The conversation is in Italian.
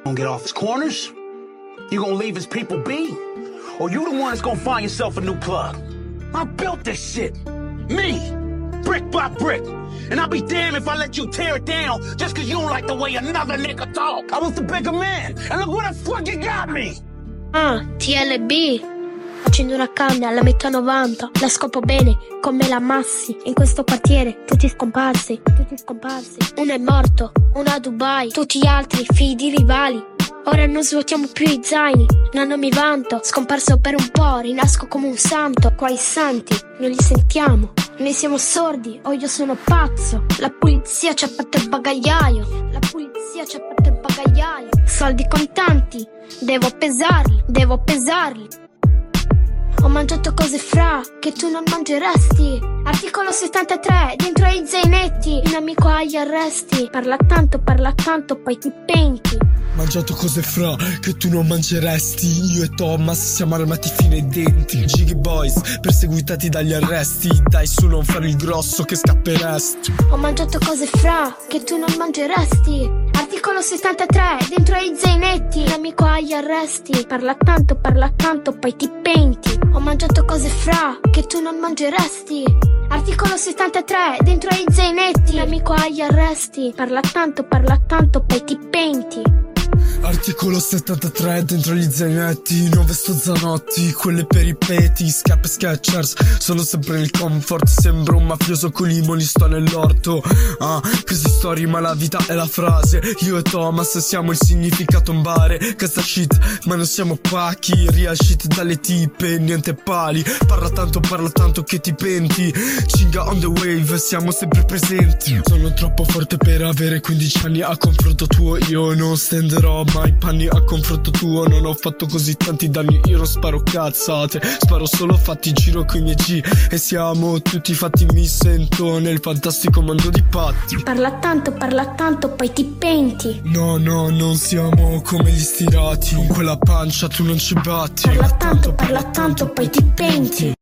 Gonna get off his corners? You gonna leave his people be? Or you the one that's gonna find yourself a new plug? I built this shit. Me. Brick by brick. And I'll be damned if I let you tear it down just cause you don't like the way another nigga talk. I was the bigger man. And look where the fuck you got me. TLB. Accendo una canna alla metà 90. La scopo bene, come la Massi. In questo quartiere, tutti scomparsi. Uno è morto, uno a Dubai. Tutti gli altri, figli di rivali. Ora non svuotiamo più i zaini. Non mi vanto, scomparso per un po'. Rinasco come un santo. Qua i santi, non li sentiamo. Noi siamo sordi, o io sono pazzo. La polizia ci ha fatto il bagagliaio. Soldi contanti, devo pesarli. Ho mangiato cose fra che tu non mangeresti. Articolo 73, dentro ai zainetti. Il nemico agli arresti. Parla tanto, poi ti penti. Mangiato cose fra che tu non mangeresti. Io e Thomas siamo armati fino ai denti. Jiggy Boys perseguitati dagli arresti. Dai su, non fare il grosso che scapperesti. Ho mangiato cose fra che tu non mangeresti. Articolo 73, dentro ai zainetti. Il nemico agli arresti. Parla tanto, poi ti penti. Ho mangiato cose fra che tu non mangeresti. Articolo 73, dentro ai zainetti. Il nemico agli arresti. Parla tanto, poi ti penti. Articolo 73, dentro gli zainetti. Non vesto zanotti, quelle peripeti. Scappe Skechers, sono sempre nel comfort. Sembro un mafioso con i limoni, sto nell'orto. Crazy story, ma la vita è la frase. Io e Thomas siamo il significato in bare. Cazza shit, ma non siamo pacchi. Real shit dalle tipe, niente pali. Parla tanto che ti penti. Cinga on the wave, siamo sempre presenti. Sono troppo forte per avere 15 anni. A confronto tuo io non stenderò mai panni. A confronto tuo non ho fatto così tanti danni. Io non sparo cazzate, sparo solo fatti. Giro coi miei G e siamo tutti fatti. Mi sento nel fantastico mondo di Patti. Parla tanto, poi ti penti. No, non siamo come gli stirati. Con quella pancia tu non ci batti. Parla tanto, poi ti penti.